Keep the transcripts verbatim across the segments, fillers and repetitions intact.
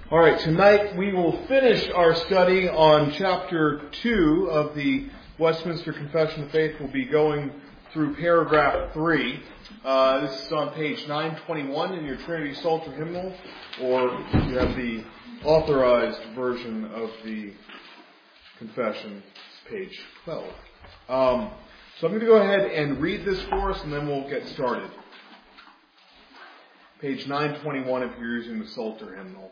All right, tonight we will finish our study on chapter two of the Westminster Confession of Faith. We'll be going through paragraph three. Uh, this is on page nine twenty-one in your Trinity Psalter hymnal, or you have the authorized version of the confession, it's page twelve. Um, so I'm going to go ahead and read this for us, and then we'll get started. Page nine twenty-one if you're using the Psalter hymnal.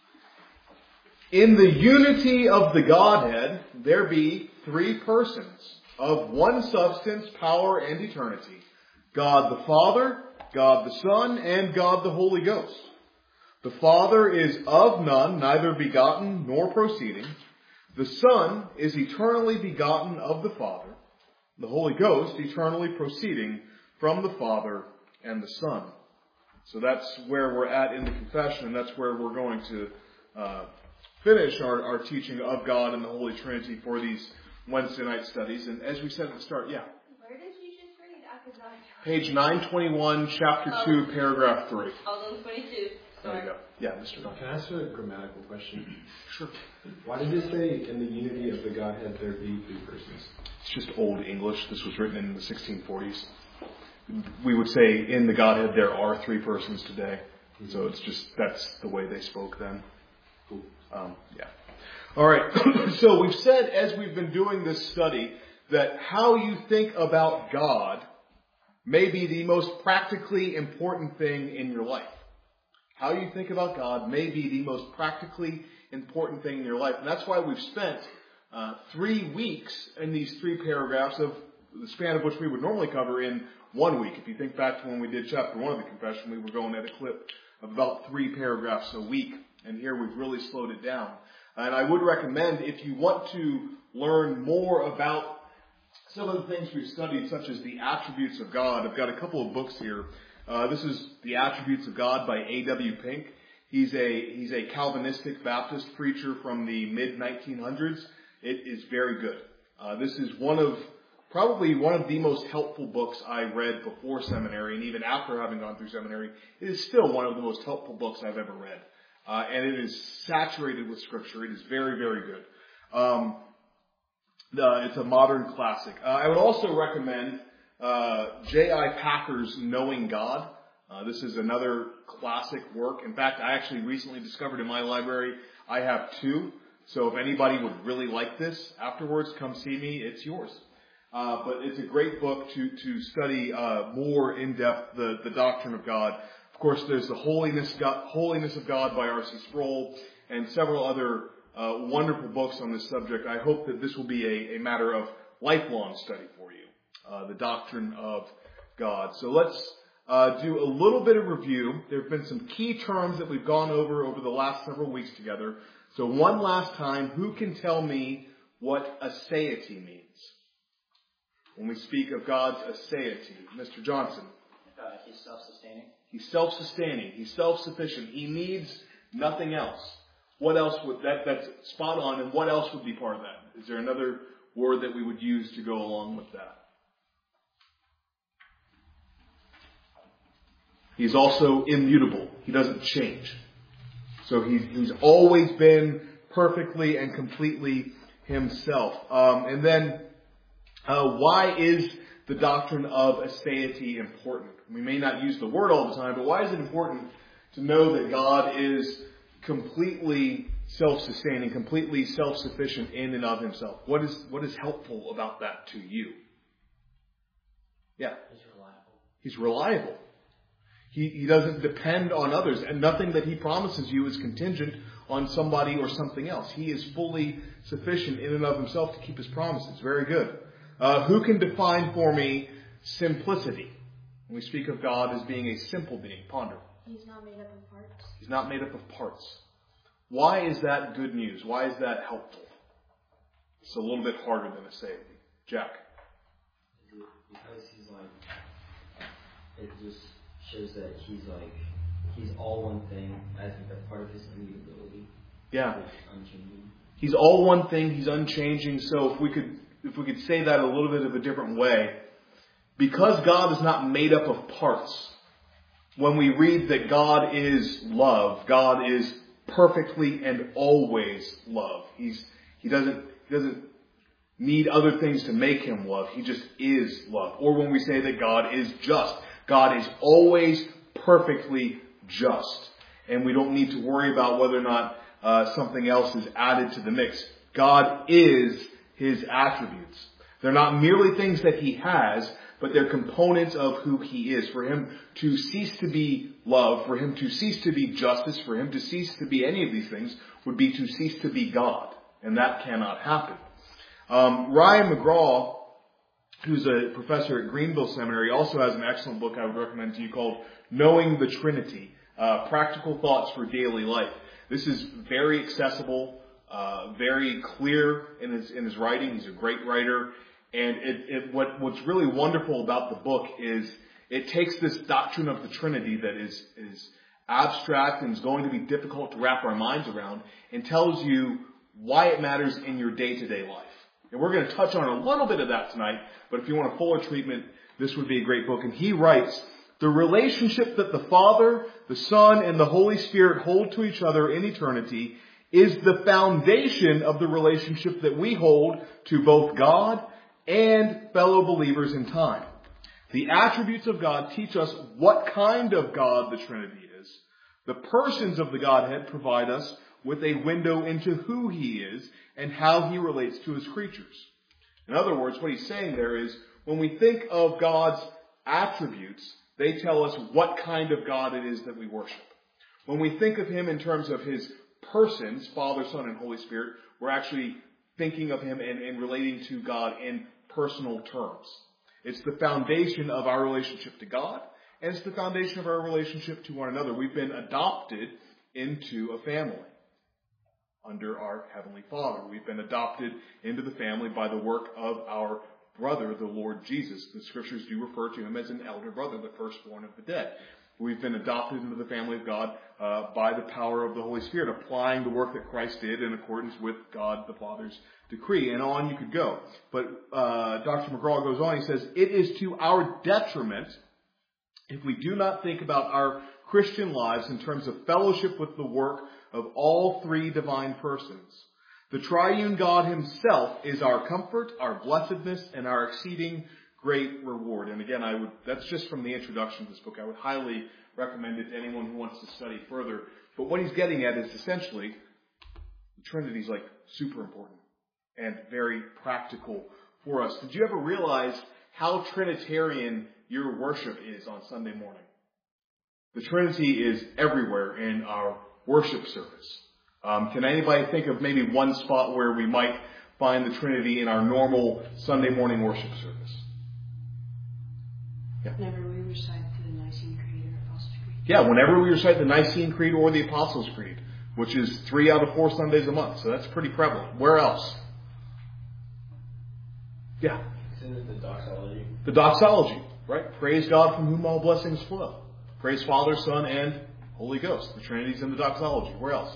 In the unity of the Godhead, there be three persons, of one substance, power, and eternity. God the Father, God the Son, and God the Holy Ghost. The Father is of none, neither begotten nor proceeding. The Son is eternally begotten of the Father. The Holy Ghost eternally proceeding from the Father and the Son. So that's where we're at in the confession, and that's where we're going to uh, finish our, our teaching of God and the Holy Trinity for these Wednesday night studies. And as we said at the start, yeah. Where did you just read? I forgot. Page nine twenty-one, chapter oh. two, paragraph three. Oh, twenty-two. There you go. Yeah, Mister Don. Can I ask a grammatical question? Sure. Why did it say in the unity of the Godhead there be three persons? It's just old English. This was written in the sixteen forties. We would say in the Godhead there are three persons today. So it's just, that's the way they spoke then. Cool. Um, yeah. All right. So we've said as we've been doing this study that how you think about God may be the most practically important thing in your life. How you think about God may be the most practically important thing in your life. And that's why we've spent uh, three weeks in these three paragraphs of the span of which we would normally cover in one week. If you think back to when we did chapter one of the confession, we were going at a clip of about three paragraphs a week. And here we've really slowed it down. And I would recommend, if you want to learn more about some of the things we've studied, such as the attributes of God, I've got a couple of books here. Uh, this is The Attributes of God by A W Pink. He's a he's a Calvinistic Baptist preacher from the mid nineteen hundreds. It is very good. Uh, this is one of probably one of the most helpful books I read before seminary, and even after having gone through seminary, it is still one of the most helpful books I've ever read. Uh, and it is saturated with Scripture. It is very, very good. Um, the, it's a modern classic. Uh, I would also recommend uh, J I Packer's Knowing God. Uh, this is another classic work. In fact, I actually recently discovered in my library I have two. So if anybody would really like this afterwards, come see me. It's yours. Uh, but it's a great book to to study uh, more in depth the, the doctrine of God. Of course, there's the Holiness, God, Holiness of God by R C Sproul and several other uh, wonderful books on this subject. I hope that this will be a, a matter of lifelong study for you, uh, the doctrine of God. So let's uh, do a little bit of review. There have been some key terms that we've gone over over the last several weeks together. So one last time, who can tell me what aseity means? When we speak of God's aseity, Mister Johnson. Uh, he's self-sustaining. He's self-sustaining. He's self-sufficient. He needs nothing else. What else would that? That's spot on. And what else would be part of that? Is there another word that we would use to go along with that? He's also immutable. He doesn't change. So he's he's always been perfectly and completely himself. Um, and then, uh, why is the doctrine of aseity important? We may not use the word all the time, but why is it important to know that God is completely self-sustaining, completely self-sufficient in and of himself? What is what is helpful about that to you? Yeah. He's reliable. He's reliable. He, he doesn't depend on others, and nothing that he promises you is contingent on somebody or something else. He is fully sufficient in and of himself to keep his promises. Very good. Uh, who can define for me simplicity? When we speak of God as being a simple being, ponder. He's not made up of parts. He's not made up of parts. Why is that good news? Why is that helpful? It's a little bit harder than aseity. Jack. Because he's like, it just shows that he's like, he's all one thing as a part of his immutability. Yeah. Unchanging. He's all one thing. He's unchanging. So if we could, if we could say that a little bit of a different way, because God is not made up of parts, when we read that God is love, God is perfectly and always love. He's, he doesn't, he doesn't need other things to make him love. He just is love. Or when we say that God is just, God is always perfectly just. And we don't need to worry about whether or not uh, something else is added to the mix. God is his attributes. They're not merely things that he has, but they're components of who he is. For him to cease to be love, for him to cease to be justice, for him to cease to be any of these things would be to cease to be God. And that cannot happen. Um, Ryan McGraw, who's a professor at Greenville Seminary, also has an excellent book I would recommend to you called Knowing the Trinity, uh, Practical Thoughts for Daily Life. This is very accessible, uh, very clear in his, in his writing. He's a great writer. And it, it, what, what's really wonderful about the book is it takes this doctrine of the Trinity that is, is abstract and is going to be difficult to wrap our minds around and tells you why it matters in your day-to-day life. And we're going to touch on a little bit of that tonight, but if you want a fuller treatment, this would be a great book. And he writes, the relationship that the Father, the Son, and the Holy Spirit hold to each other in eternity is the foundation of the relationship that we hold to both God and fellow believers in time. The attributes of God teach us what kind of God the Trinity is. The persons of the Godhead provide us with a window into who he is and how he relates to his creatures. In other words, what he's saying there is, when we think of God's attributes, they tell us what kind of God it is that we worship. When we think of him in terms of his persons, Father, Son, and Holy Spirit, we're actually thinking of him and, and relating to God in personal terms. It's the foundation of our relationship to God, and it's the foundation of our relationship to one another. We've been adopted into a family under our Heavenly Father. We've been adopted into the family by the work of our brother, the Lord Jesus. The scriptures do refer to him as an elder brother, the firstborn of the dead. We've been adopted into the family of God uh, by the power of the Holy Spirit, applying the work that Christ did in accordance with God the Father's decree. And on you could go. But uh, Doctor McGraw goes on, he says, it is to our detriment if we do not think about our Christian lives in terms of fellowship with the work of all three divine persons. The triune God himself is our comfort, our blessedness, and our exceeding great reward. And again, I would, that's just from the introduction to this book. I would highly recommend it to anyone who wants to study further. But what he's getting at is essentially, the Trinity is like super important and very practical for us. Did you ever realize how Trinitarian your worship is on Sunday morning? The Trinity is everywhere in our worship service. Um, can anybody think of maybe one spot where we might find the Trinity in our normal Sunday morning worship service? Yeah. Whenever we recite the Nicene Creed or Apostles' Creed. Yeah, whenever we recite the Nicene Creed or the Apostles' Creed, which is three out of four Sundays a month. So that's pretty prevalent. Where else? Yeah. Isn't it the doxology? The doxology, right? Praise God from whom all blessings flow. Praise Father, Son, and Holy Ghost. The Trinity's in the doxology. Where else?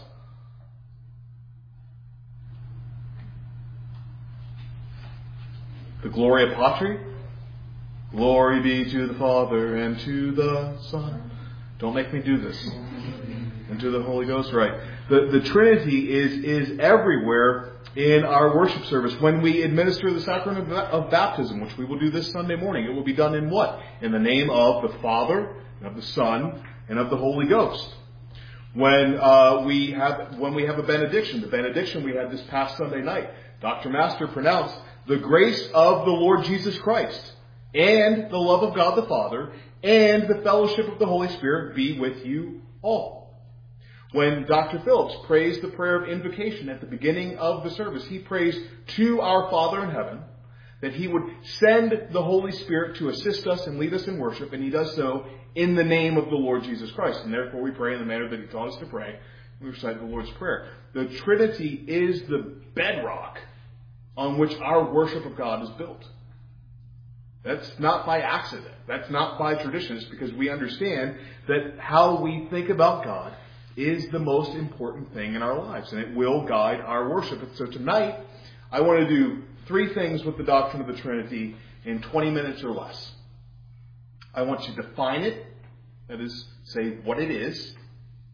The Gloria Patri. Glory be to the Father and to the Son. Don't make me do this. And to the Holy Ghost, right. The, the Trinity is, is everywhere in our worship service. When we administer the sacrament of, of baptism, which we will do this Sunday morning, it will be done in what? In the name of the Father, and of the Son, and of the Holy Ghost. When uh, we have when we have a benediction, the benediction we had this past Sunday night, Doctor Master pronounced, the grace of the Lord Jesus Christ, and the love of God the Father, and the fellowship of the Holy Spirit be with you all. When Doctor Phillips prays the prayer of invocation at the beginning of the service, he prays to our Father in heaven that he would send the Holy Spirit to assist us and lead us in worship, and he does so in the name of the Lord Jesus Christ. And therefore we pray in the manner that he taught us to pray. We recite the Lord's Prayer. The Trinity is the bedrock on which our worship of God is built. That's not by accident. That's not by tradition. It's because we understand that how we think about God is the most important thing in our lives, and it will guide our worship. And so tonight, I want to do three things with the doctrine of the Trinity in twenty minutes or less. I want to define it, that is, say what it is.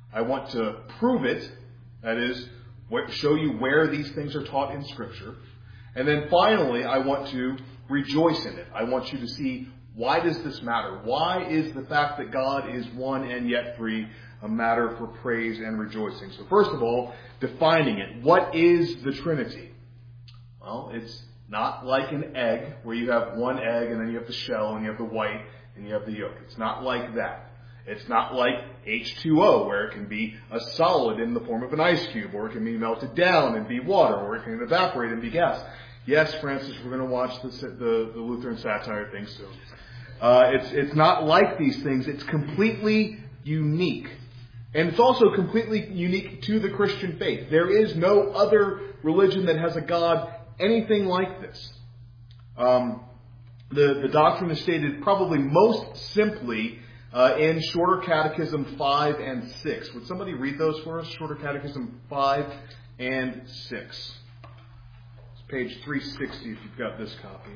I want to prove it, that is, show you where these things are taught in Scripture. And then finally, I want to rejoice in it. I want you to see, why does this matter? Why is the fact that God is one and yet three a matter for praise and rejoicing? So first of all, defining it. What is the Trinity? Well, it's not like an egg where you have one egg and then you have the shell and you have the white and you have the yolk. It's not like that. It's not like H two O, where it can be a solid in the form of an ice cube, or it can be melted down and be water, or it can evaporate and be gas. Yes, Francis, we're going to watch the, the, the Lutheran satire thing soon. Uh, it's, it's not like these things. It's completely unique. And it's also completely unique to the Christian faith. There is no other religion that has a God anything like this. Um, the, the doctrine is stated probably most simply Uh, in Shorter Catechism five and six. Would somebody read those for us? Shorter Catechism five and six. It's page three sixty if you've got this copy.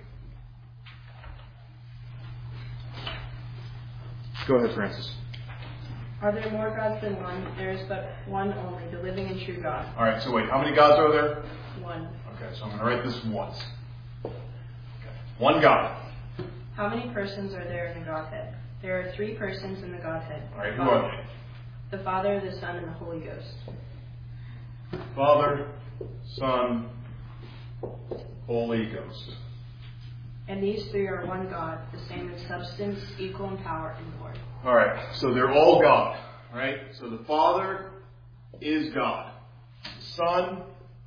Go ahead, Francis. Are there more gods than one? There is but one only, the living and true God. All right, so wait, how many gods are there? One. Okay, so I'm going to write this once. Okay. One God. How many persons are there in the Godhead? There are three persons in the Godhead. All right, who are they? The Father, the Son, and the Holy Ghost. Father, Son, Holy Ghost. And these three are one God, the same in substance, equal in power and glory. All right, so they're all God, right? So the Father is God. The Son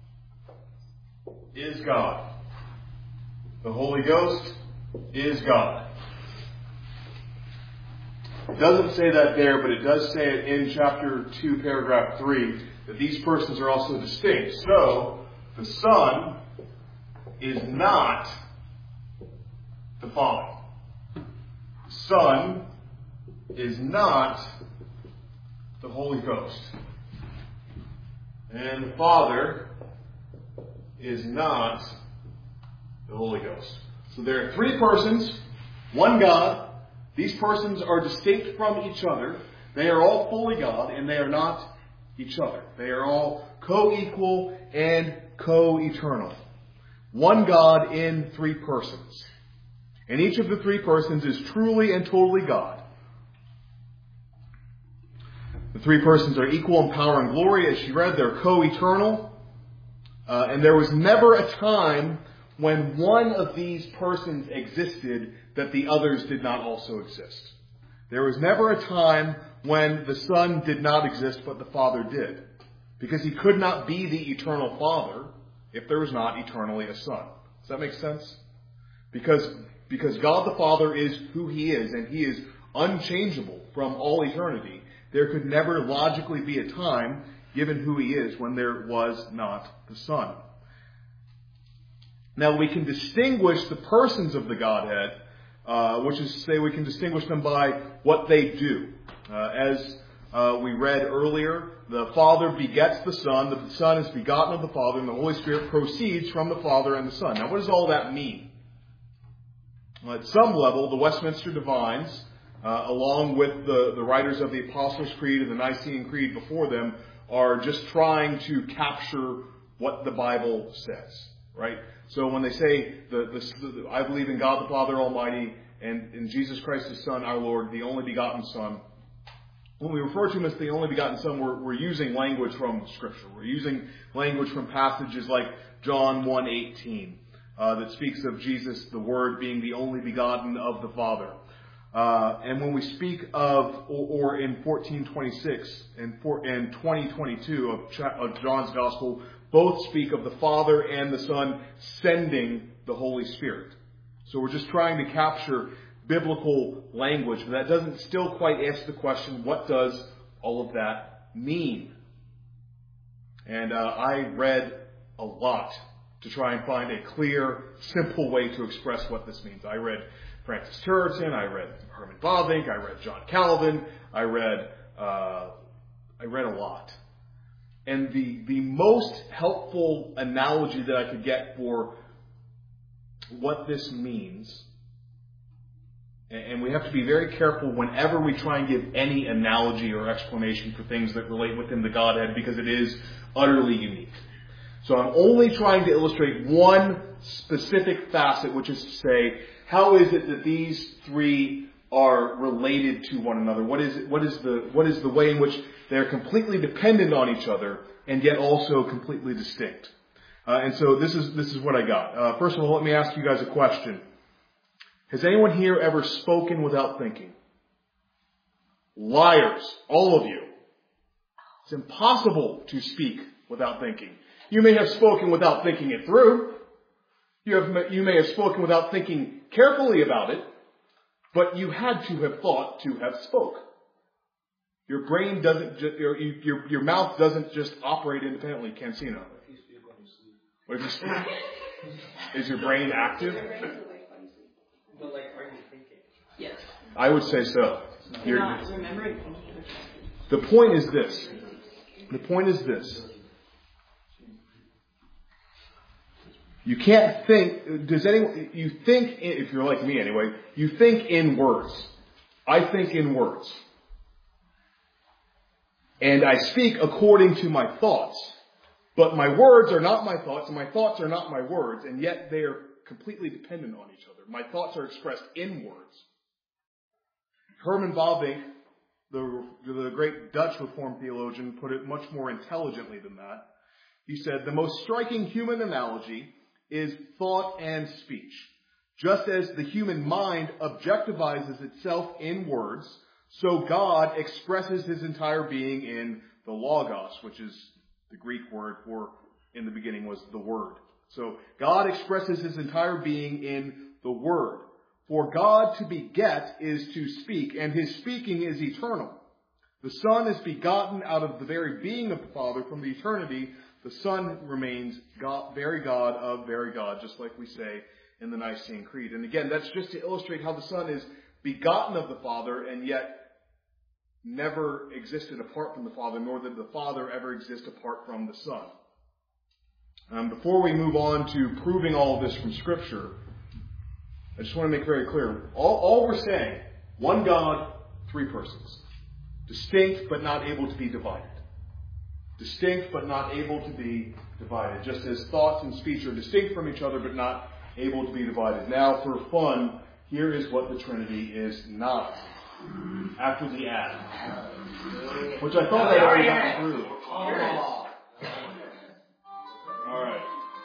is God. The Holy Ghost is God. It doesn't say that there, but it does say it in chapter two, paragraph three, that these persons are also distinct. So, the Son is not the Father. The Son is not the Holy Ghost. And the Father is not the Holy Ghost. So there are three persons, one God. These persons are distinct from each other. They are all fully God, and they are not each other. They are all co-equal and co-eternal. One God in three persons. And each of the three persons is truly and totally God. The three persons are equal in power and glory. As she read, they're co-eternal. Uh, and there was never a time when one of these persons existed that the others did not also exist. There was never a time when the Son did not exist but the Father did. Because he could not be the eternal Father if there was not eternally a Son. Does that make sense? Because, because God the Father is who he is, and he is unchangeable from all eternity, there could never logically be a time, given who he is, when there was not the Son. Now, we can distinguish the persons of the Godhead, uh, which is to say we can distinguish them by what they do. Uh, as uh, we read earlier, the Father begets the Son, the Son is begotten of the Father, and the Holy Spirit proceeds from the Father and the Son. Now, what does all that mean? Well, at some level, the Westminster Divines, uh, along with the, the writers of the Apostles' Creed and the Nicene Creed before them, are just trying to capture what the Bible says, right? So when they say, the, the, the, I believe in God the Father Almighty and in Jesus Christ His Son, our Lord, the only begotten Son, when we refer to Him as the only begotten Son, we're, we're using language from Scripture. We're using language from passages like John one eighteen, uh, that speaks of Jesus, the Word, being the only begotten of the Father. Uh, and when we speak of, or, or in fourteen twenty-six and, for, and twenty twenty-two of, cha- of John's Gospel, both speak of the Father and the Son sending the Holy Spirit. So we're just trying to capture biblical language, but that doesn't still quite answer the question, what does all of that mean? And uh, I read a lot to try and find a clear, simple way to express what this means. I read Francis Turretin, I read Herman Bavinck, I read John Calvin, I read uh, I read a lot. And the, the most helpful analogy that I could get for what this means And we have to be very careful whenever we try and give any analogy or explanation for things that relate within the Godhead, because it is utterly unique. So I'm only trying to illustrate one specific facet, which is to say, how is it that these three are related to one another? What is it, what is the what is the way in which they're completely dependent on each other and yet also completely distinct? Uh, and so this is this is what I got. Uh, first of all, let me ask you guys a question. Has anyone here ever spoken without thinking? Liars, all of you. It's impossible to speak without thinking. You may have spoken without thinking it through. You have you may have spoken without thinking carefully about it, but you had to have thought to have spoke. Your brain doesn't, ju- your, your your mouth doesn't just operate independently. Cancino. What if you speak? Is your brain active? But like, are you thinking? Yes. I would say so. You're You're- not remembering. the point is this. The point is this. You can't think, does anyone, you think, in, if you're like me anyway, you think in words. I think in words. And I speak according to my thoughts. But my words are not my thoughts, and my thoughts are not my words, and yet they are completely dependent on each other. My thoughts are expressed in words. Herman Bavinck, the, the great Dutch Reformed theologian, put it much more intelligently than that. He said, the most striking human analogy is thought and speech. Just as the human mind objectivizes itself in words, so God expresses his entire being in the Logos, which is the Greek word for, in the beginning, was the Word. So God expresses his entire being in the Word. For God to beget is to speak, and his speaking is eternal. The Son is begotten out of the very being of the Father from the eternity. The Son remains God, very God of very God, just like we say in the Nicene Creed. And again, that's just to illustrate how the Son is begotten of the Father and yet never existed apart from the Father, nor did the Father ever exist apart from the Son. Um, before we move on to proving all of this from Scripture, I just want to make very clear, all, all we're saying, one God, three persons. Distinct but not able to be divided. Distinct but not able to be divided. Just as thoughts and speech are distinct from each other but not able to be divided. Now, for fun, here is what the Trinity is not. After the ad. Which I thought I'd already gotten through. Oh. Alright.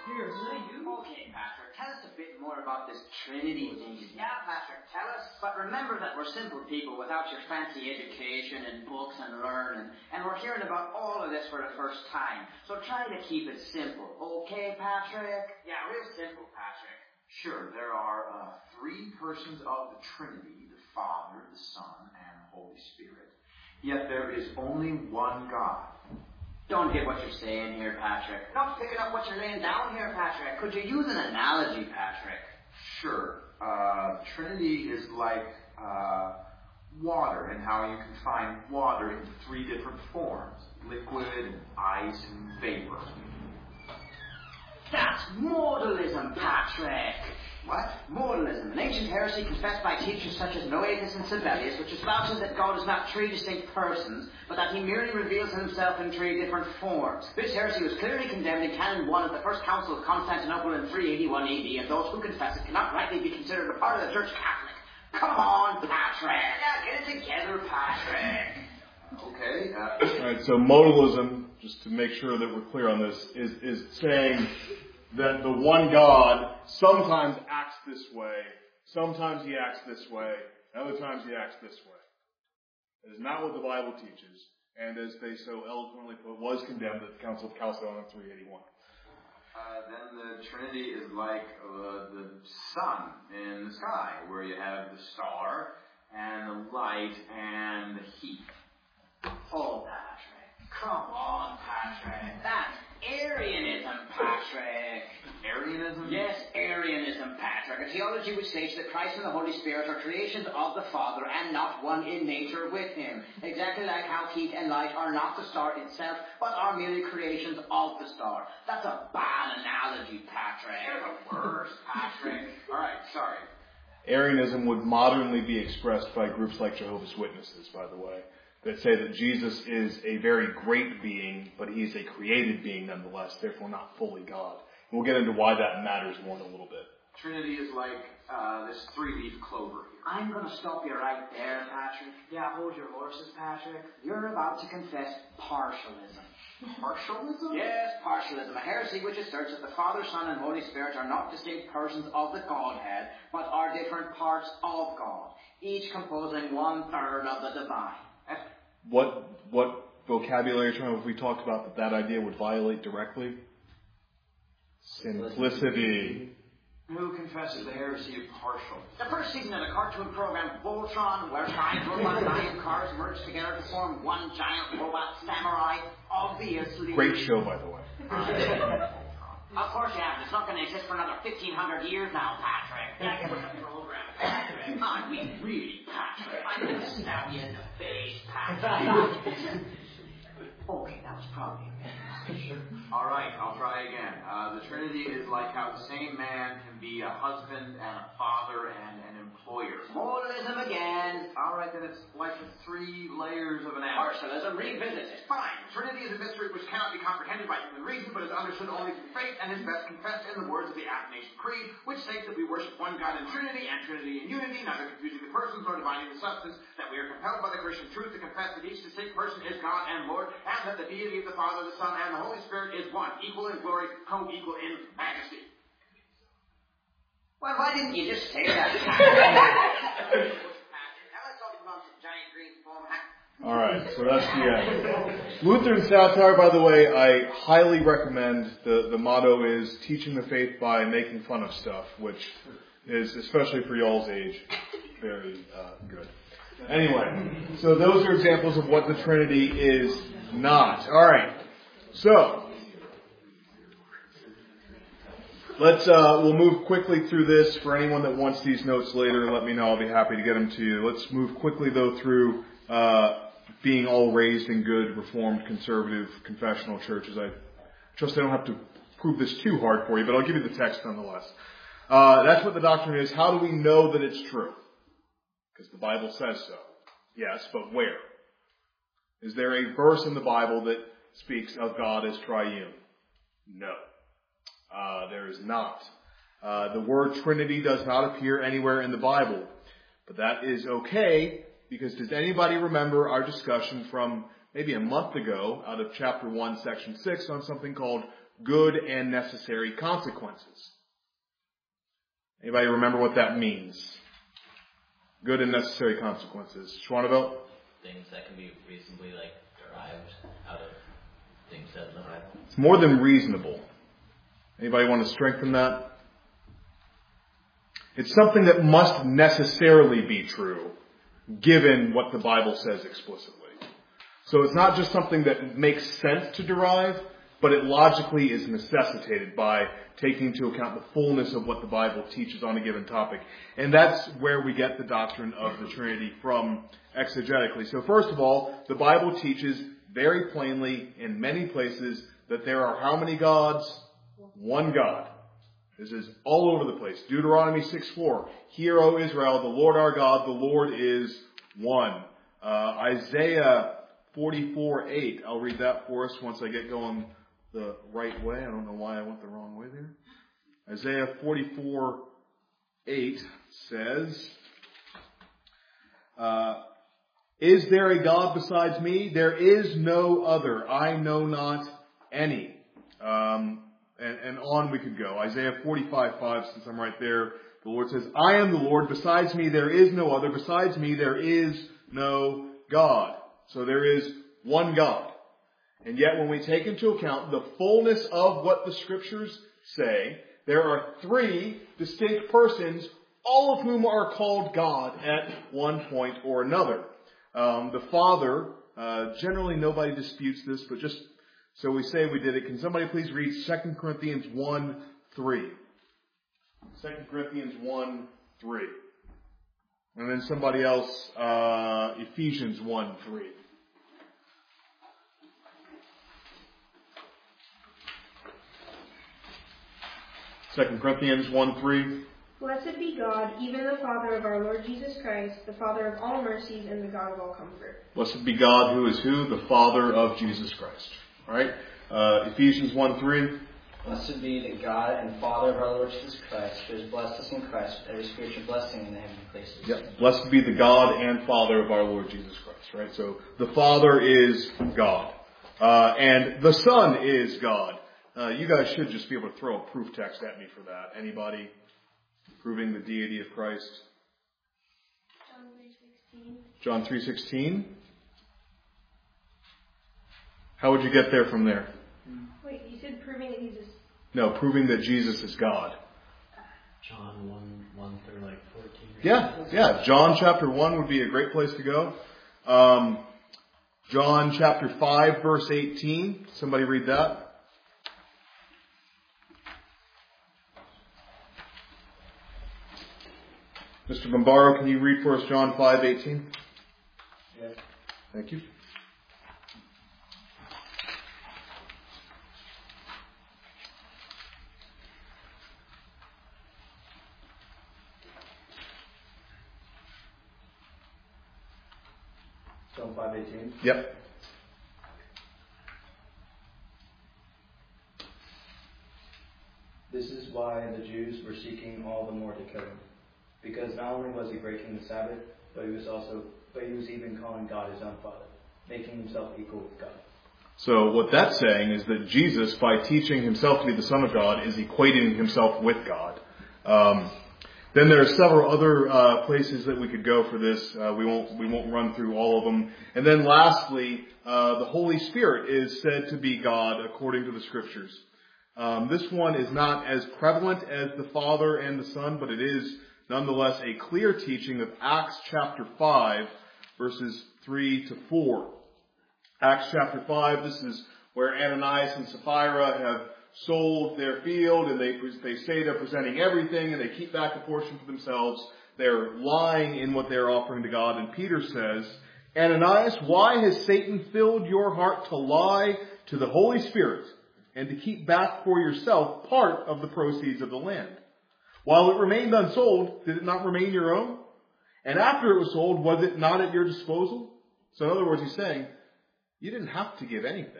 Okay, Pastor, tell us a bit more about this Trinity thing. Yeah, Pastor, tell us. But remember that we're simple people without your fancy education and books and learning. And we're hearing about all of this for the first time. So try to keep it simple. Okay, Patrick? Yeah, real simple, Patrick. Sure, there are uh, three persons of the Trinity, the Father, the Son, and the Holy Spirit. Yet there is only one God. Don't get what you're saying here, Patrick. Not picking up what you're laying down here, Patrick. Could you use an analogy, Patrick? Sure, uh, Trinity is like uh, water, and how you can find water in three different forms: liquid, and ice, and vapor. That's modalism, Patrick. What? Modalism, an ancient heresy confessed by teachers such as Noetus and Sibelius, which espouses that God is not three distinct persons, but that he merely reveals himself in three different forms. This heresy was clearly condemned in Canon one of the First Council of Constantinople in three eighty-one A D, and those who confess it cannot rightly be considered a part of the Church Catholic. Come on, Patrick. Yeah, get it together, Patrick. Okay. Uh, Alright, so modalism, just to make sure that we're clear on this, is, is saying that the one God sometimes acts this way, sometimes he acts this way, and other times he acts this way. It is not what the Bible teaches, and as they so eloquently put, was condemned at the Council of Chalcedon in three eighty-one. Uh, then the Trinity is like uh, the sun in the sky, where you have the star, and the light, and the heat. Oh, Patrick. Come on, Patrick. That's Arianism, Patrick. Arianism? Yes, Arianism, Patrick. A theology which states that Christ and the Holy Spirit are creations of the Father and not one in nature with him. Exactly like how heat and light are not the star itself, but are merely creations of the star. That's a bad analogy, Patrick. You're the worst, Patrick. Alright, sorry. Arianism would modernly be expressed by groups like Jehovah's Witnesses, by the way, that say that Jesus is a very great being, but he's a created being nonetheless, therefore not fully God. And we'll get into why that matters more in a little bit. Trinity is like uh, this three-leaf clover here. I'm going to stop you right there, Patrick. Yeah, hold your horses, Patrick. You're about to confess partialism. Partialism? Yes, partialism, a heresy which asserts that the Father, Son, and Holy Spirit are not distinct persons of the Godhead, but are different parts of God, each composing one-third of the divine. What what vocabulary term have we talked about that that idea would violate directly? Simplicity. Who confesses the heresy of partialism? The first season of the cartoon program Voltron, where five robot lion cars merge together to form one giant robot samurai, obviously... Great show, by the way. Of course you have. It's not going to exist for another fifteen hundred years now, Patrick. That was a program, Patrick. I mean, really, Patrick. I'm going to stab you in the face, Patrick. Okay, that was probably a bit. All right, I'll try again. Uh, the Trinity is like how the same man can be a husband and a father and an employer. Modalism again. All right, then it's like the three layers of an apple. Partialism revisited. Fine. Trinity is a mystery which cannot be comprehended by human reason, but is understood only through faith and is best confessed in the words of the Athanasian Creed, which states that we worship one God in Trinity and Trinity in unity, neither confusing the persons nor dividing the substance, that we are compelled by the Christian truth to confess that each distinct person is God and Lord, and that the deity of the Father, the Son, and the Holy Spirit is one, equal in glory, co-equal in majesty. Well, why didn't you just say that? Now let's talk about some giant green foam hat. All right, so that's the end. Lutheran satire, by the way, I highly recommend. The, the motto is teaching the faith by making fun of stuff, which is, especially for y'all's age, very uh, good. Anyway, so those are examples of what the Trinity is not. All right, so let's uh, we'll move quickly through this. For anyone that wants these notes later, let me know. I'll be happy to get them to you. Let's move quickly though through uh, being all raised in good, Reformed, conservative, confessional churches. I trust I don't have to prove this too hard for you, but I'll give you the text nonetheless. Uh, that's what the doctrine is. How do we know that it's true? Because the Bible says so. Yes, but where? Is there a verse in the Bible that speaks of God as triune? No. Uh, there is not. Uh, the word Trinity does not appear anywhere in the Bible. But that is okay, because does anybody remember our discussion from maybe a month ago out of chapter one, section six on something called good and necessary consequences? Anybody remember what that means? Good and necessary consequences. Schwanevelt? Things that can be reasonably like derived out of things said in the Bible. It's more than reasonable. Anybody want to strengthen that? It's something that must necessarily be true, given what the Bible says explicitly. So it's not just something that makes sense to derive, but it logically is necessitated by taking into account the fullness of what the Bible teaches on a given topic. And that's where we get the doctrine of the Trinity from exegetically. So first of all, the Bible teaches very plainly in many places that there are how many gods? One God. This is all over the place. Deuteronomy six four. Hear, O Israel, the Lord our God, the Lord is one. Uh, Isaiah forty-four eight. I'll read that for us once I get going the right way. I don't know why I went the wrong way there. Isaiah forty-four eight says, uh, Is there a God besides me? There is no other. I know not any. Um, and, and on we could go. Isaiah forty-five five, since I'm right there, the Lord says, I am the Lord. Besides me, there is no other. Besides me, there is no God. So there is one God. And yet when we take into account the fullness of what the Scriptures say, there are three distinct persons, all of whom are called God at one point or another. Um, the Father, uh, generally nobody disputes this, but just so we say we did it, can somebody please read Second Corinthians one three? Second Corinthians one three. And then somebody else, uh, Ephesians one three. Second Corinthians one three. Blessed be God, even the Father of our Lord Jesus Christ, the Father of all mercies and the God of all comfort. Blessed be God, who is who? The Father of Jesus Christ. All right? Uh, Ephesians one three. Blessed be the God and Father of our Lord Jesus Christ, who has blessed us in Christ with every spiritual blessing in the heavenly places. Yep. Blessed be the God and Father of our Lord Jesus Christ. Right? So the Father is God. Uh, and the Son is God. Uh, you guys should just be able to throw a proof text at me for that. Anybody proving the deity of Christ? John three sixteen. John three sixteen. How would you get there from there? Wait, you said proving that he's a... No, proving that Jesus is God. John one, one through like fourteen. Yeah, yeah. John chapter one would be a great place to go. Um, John chapter five, verse eighteen. Somebody read that. Mister Bombaro, can you read for us John five eighteen? Yes. Thank you. John five eighteen. Yep. This is why the Jews were seeking all the more to kill him, because not only was he breaking the Sabbath, but he was also, but he was even calling God his own Father, making himself equal with God. So what that's saying is that Jesus, by teaching himself to be the Son of God, is equating himself with God. Um, then there are several other uh, places that we could go for this. Uh, we won't we won't run through all of them. And then lastly, uh, the Holy Spirit is said to be God according to the Scriptures. Um, this one is not as prevalent as the Father and the Son, but it is nonetheless a clear teaching of Acts chapter five, verses three to four. Acts chapter five, this is where Ananias and Sapphira have sold their field, and they they say they're presenting everything, and they keep back a portion for themselves. They're lying in what they're offering to God. And Peter says, Ananias, why has Satan filled your heart to lie to the Holy Spirit and to keep back for yourself part of the proceeds of the land? While it remained unsold, did it not remain your own? And after it was sold, was it not at your disposal? So in other words, he's saying, you didn't have to give anything.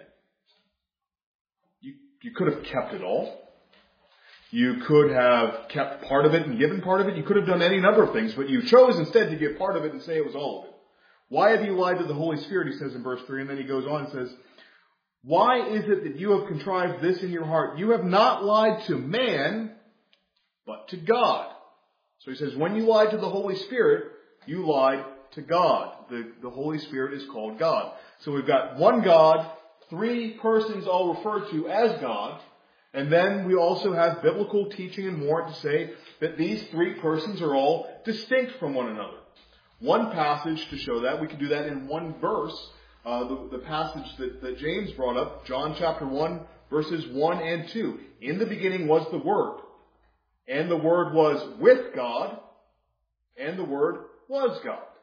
You, you could have kept it all. You could have kept part of it and given part of it. You could have done any number of things, but you chose instead to give part of it and say it was all of it. Why have you lied to the Holy Spirit, he says in verse three, and then he goes on and says, why is it that you have contrived this in your heart? You have not lied to man, but to God. So he says, when you lied to the Holy Spirit, you lied to God. The, the Holy Spirit is called God. So we've got one God, three persons all referred to as God, and then we also have biblical teaching and warrant to say that these three persons are all distinct from one another. One passage to show that, we could do that in one verse, uh, the, the passage that, that James brought up, John chapter one, verses one and two. In the beginning was the Word, and the Word was with God, and the Word was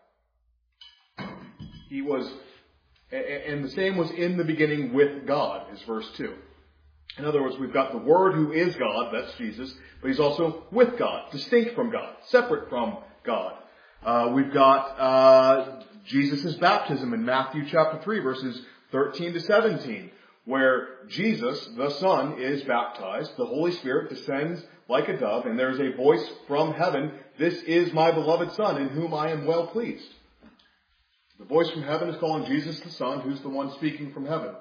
God. He was, and the same was in the beginning with God, is verse two. In other words, we've got the Word who is God, that's Jesus, but He's also with God, distinct from God, separate from God. Uh, we've got uh, Jesus' baptism in Matthew chapter three, verses thirteen to seventeen, where Jesus, the Son, is baptized, the Holy Spirit descends like a dove, and there's a voice from heaven, this is my beloved Son, in whom I am well pleased. The voice from heaven is calling Jesus the Son. Who's the one speaking from heaven?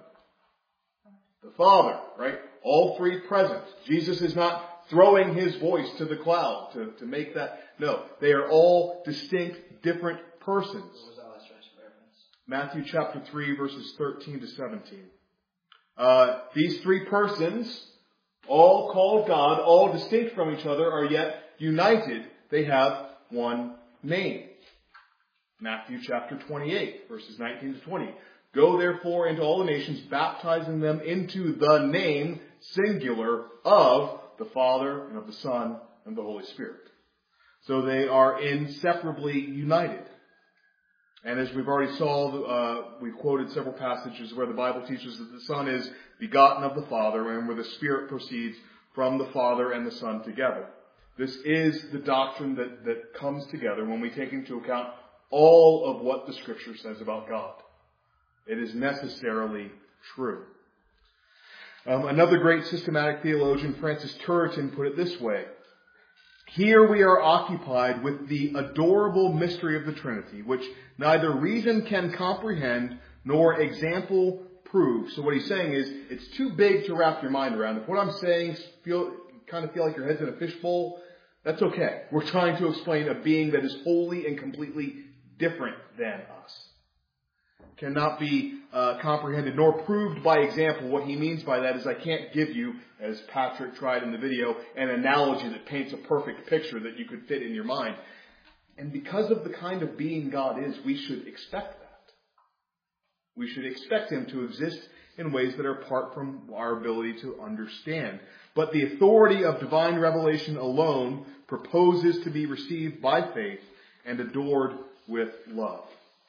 The Father, right? All three present. Jesus is not throwing his voice to the cloud to, to make that. No, they are all distinct, different persons. What was that last reference? Matthew chapter three, verses thirteen to seventeen. Uh, these three persons, all called God, all distinct from each other, are yet united. They have one name. Matthew chapter twenty-eight, verses nineteen to twenty. Go therefore into all the nations, baptizing them into the name, singular, of the Father and of the Son and the Holy Spirit. So they are inseparably united. And as we've already saw, uh, we've quoted several passages where the Bible teaches that the Son is begotten of the Father and where the Spirit proceeds from the Father and the Son together. This is the doctrine that, that comes together when we take into account all of what the Scripture says about God. It is necessarily true. Um, another great systematic theologian, Francis Turretin, put it this way. Here we are occupied with the adorable mystery of the Trinity, which neither reason can comprehend nor example prove. So what he's saying is, it's too big to wrap your mind around. If what I'm saying feel kind of feel like your head's in a fishbowl, that's okay. We're trying to explain a being that is wholly and completely different than us. Cannot be uh, comprehended nor proved by example. What he means by that is I can't give you, as Patrick tried in the video, an analogy that paints a perfect picture that you could fit in your mind. And because of the kind of being God is, we should expect that. We should expect Him to exist in ways that are apart from our ability to understand. But the authority of divine revelation alone proposes to be received by faith and adored with love.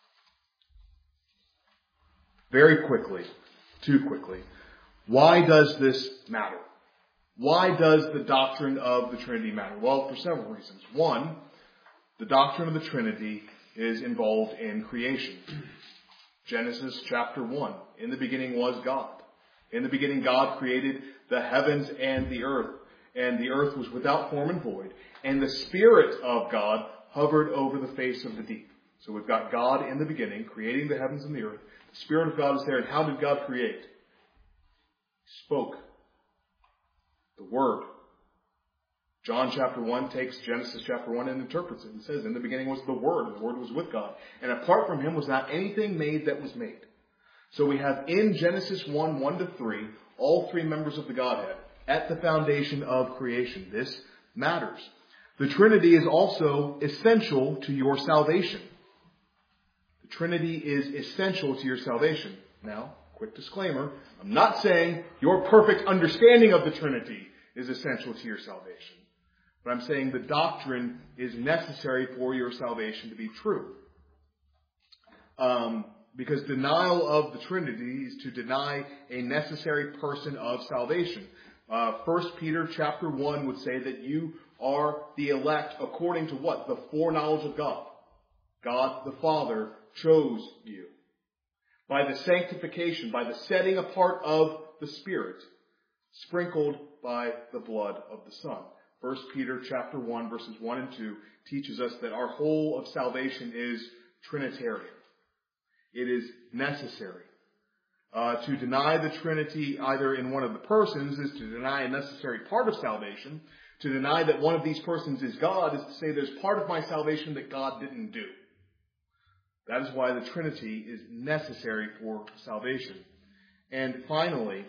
Very quickly, too quickly, why does this matter? Why does the doctrine of the Trinity matter? Well, for several reasons. One, the doctrine of the Trinity is involved in creation. Genesis chapter one. In the beginning was God. In the beginning God created the heavens and the earth. And the earth was without form and void. And the Spirit of God hovered over the face of the deep. So we've got God in the beginning, creating the heavens and the earth. The Spirit of God is there. And how did God create? He spoke. The Word. John chapter one takes Genesis chapter one and interprets it and says, in the beginning was the Word, and the Word was with God. And apart from Him was not anything made that was made. So we have in Genesis one, one to three, all three members of the Godhead at the foundation of creation. This matters. The Trinity is also essential to your salvation. The Trinity is essential to your salvation. Now, quick disclaimer, I'm not saying your perfect understanding of the Trinity is essential to your salvation. But I'm saying the doctrine is necessary for your salvation to be true. Um, because denial of the Trinity is to deny a necessary person of salvation. Uh, First Peter chapter one would say that you are the elect according to what? The foreknowledge of God. God the Father chose you. By the sanctification, by the setting apart of the Spirit, sprinkled by the blood of the Son. First Peter chapter one, verses one and two teaches us that our whole of salvation is Trinitarian. It is necessary. Uh, to deny the Trinity either in one of the persons is to deny a necessary part of salvation. To deny that one of these persons is God is to say there's part of my salvation that God didn't do. That is why the Trinity is necessary for salvation. And finally,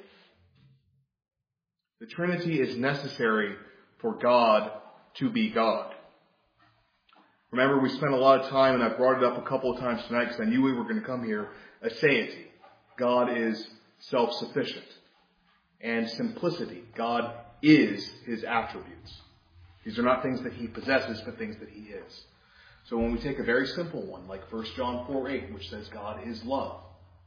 the Trinity is necessary for God to be God. Remember, we spent a lot of time, and I brought it up a couple of times tonight because I knew we were going to come here, aseity. God is self-sufficient. And simplicity. God is His attributes. These are not things that He possesses, but things that He is. So when we take a very simple one, like First John four eight, which says God is love,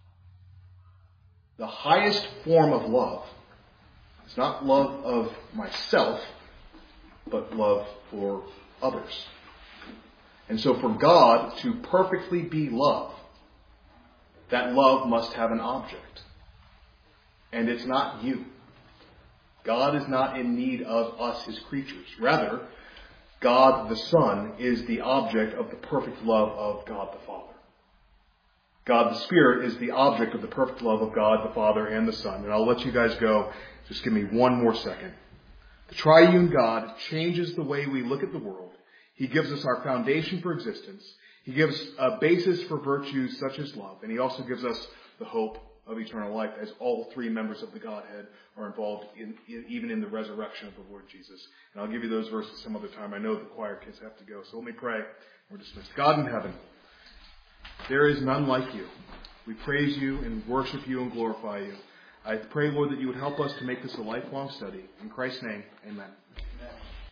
the highest form of love is not love of myself, but love for others. And so for God to perfectly be love, that love must have an object. And it's not you. God is not in need of us, His creatures. Rather, God the Son is the object of the perfect love of God the Father. God the Spirit is the object of the perfect love of God the Father and the Son. And I'll let you guys go. Just give me one more second. The triune God changes the way we look at the world. He gives us our foundation for existence. He gives a basis for virtues such as love. And He also gives us the hope of eternal life, as all three members of the Godhead are involved in, in even in the resurrection of the Lord Jesus. And I'll give you those verses some other time. I know the choir kids have to go, so let me pray. We're dismissed. God in heaven, there is none like you. We praise you and worship you and glorify you. I pray, Lord, that you would help us to make this a lifelong study. In Christ's name, amen.